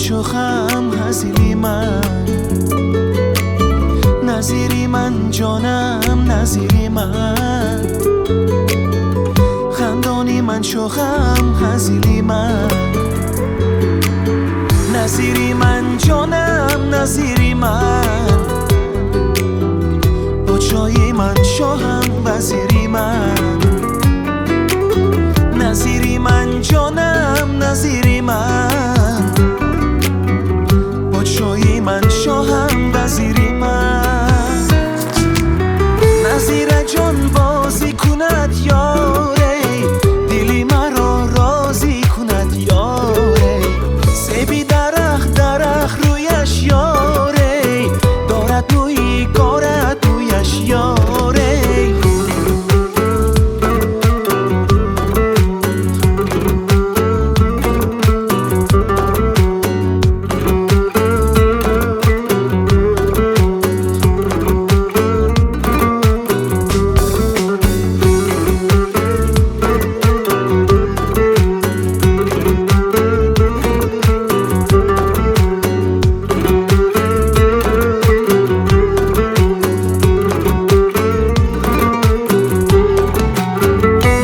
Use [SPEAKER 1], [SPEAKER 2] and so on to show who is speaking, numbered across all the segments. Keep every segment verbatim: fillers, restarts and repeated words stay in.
[SPEAKER 1] شوخم هزیلی من، نظیری من جانم نظیری من، خندانی من شوخم هزیلی من، نظیری من جانم نظیری من، با چای من شوهم وزیری من، نظیری من جانم نظیری من، با چای من شوهم وزیری من. نظیر جان بازی کند یاره، دلی مرا راضی کند یاره، سیبی درخ درخ رویش یاره، دارد بویی کارد بویش یاره.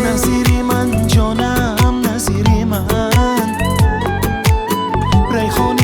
[SPEAKER 1] ریحان